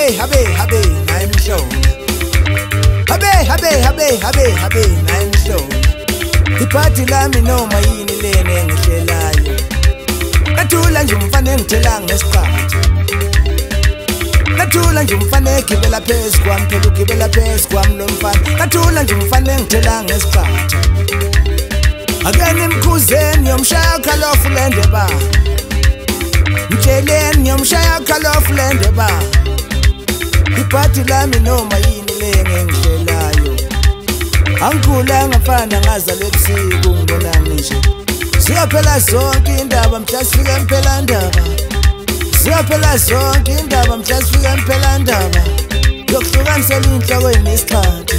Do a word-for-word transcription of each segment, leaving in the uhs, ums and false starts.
Habe habe habe ngayimhlonga. Habe habe habe habe habe ngayimhlonga. Iphathi lami noma yini lene engihlelayo. Nathula nje umfana engithelanga nesiqatha. Nathula nje umfana egibela phezu kwami phela ugibela phezu kwami lo mfana. Nathula nje umfana engithelanga nesiqatha. Akeni mkhuzeni yomshaya khalofu lende ba. Mtsheleni yomshaya khalofu lende ba. Iphathi lami noma yini lenge engihlelayo. Angikula ngafana ngazalwe ebusuku ngibona ngisho. Siyaphela zonke indaba mhla sifika emphela ndaba. Siyaphela zonke indaba mhla sifika emphela ndaba. Yokuhlukanisela inhloko enesikhathi.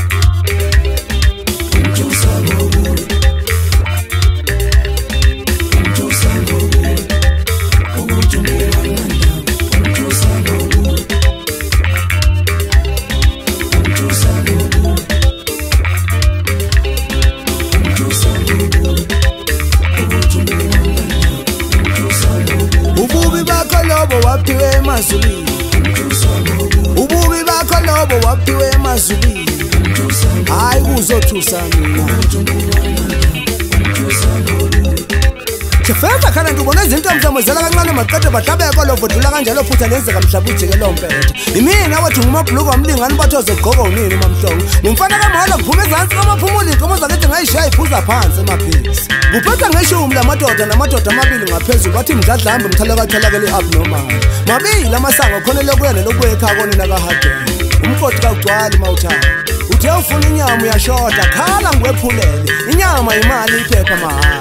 Ububi bakho lobo waphiwe emazulwini. Ububi bakho lobo waphiwe emazulwini. Hayi kuzothusa mina. Chefeza khana ngibona izinto mhlawumbe zela kancane maqede bahlabeka lo vodula kanjalo futhi lenzeka mhlawumbe ujike lo mpethe. Imina wathi ngumabhluku wamlingani bathoze gqoka unini mamhlongo. Ngumfana kaMaholo kuphuma ezantsi amaphumuli ngoba zakethi ngayishaya iphuza phansi emaphisi. Kuphetha ngeshumi lamadoda namadoda amabili ngaphezulu bathi mdladlambe mthalaka thalakele abnormal. Mabili amasango khona lokuya nelokuya ekhaya konina kaHadeni. Umkoti kagcwali mawuthanda. Uthe ufuna inyama uyashoda khala ngwephulele. Inyama imali iphepha mahala.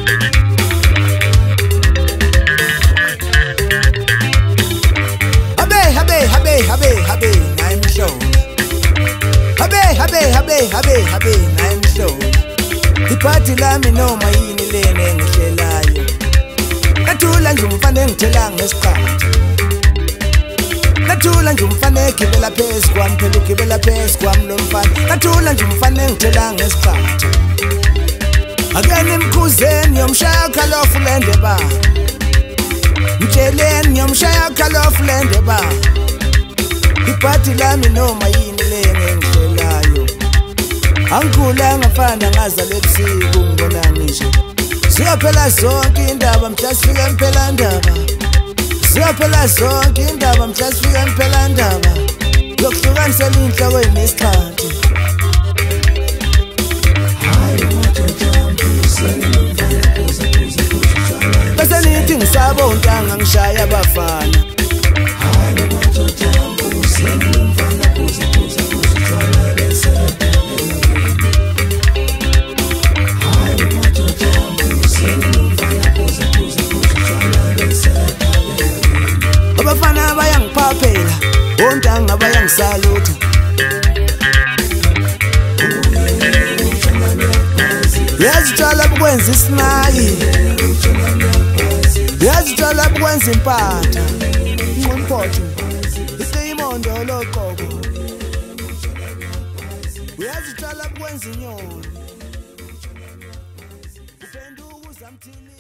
Habe habe habe habe ngayimhlonga. Habe habe habe habe habe ngayimhlonga. Iphathi lami noma yini lene engihlelayo. Nathula nje umfana engithelanga nesiqatha. Nathula nje umfana egibela phezu kwami phela ugibela phezu kwami lo mfana. Nathula nje umfana engithelanga nesiqatha. Akeni mkhuzeni yomshaya khalofu lende ba. Mtsheleni yomshaya khalofu lende ba. Iphathi lami noma yini lenge engihlelayo. Angikula ngafana ngazalwe ebusuku ngibona ngisho. Siyaphela zonke indaba mhla sifika emphela ndaba. Siyaphela zonke indaba mhla sifika emphela ndaba. Yokuhlukanisela inhloko enesikhathi. Bese nithi ngisaba untanga ngishaya abafana. Abafana bayangiphaphela, ontanga bayangisalutha. Yazithola bukwenza isinayi. Yazithola bukwenza impatha. Ngqompotho. Iseyimondo loqobo. Yazithola bukwenza inyoni. Uphenduka uzamthini.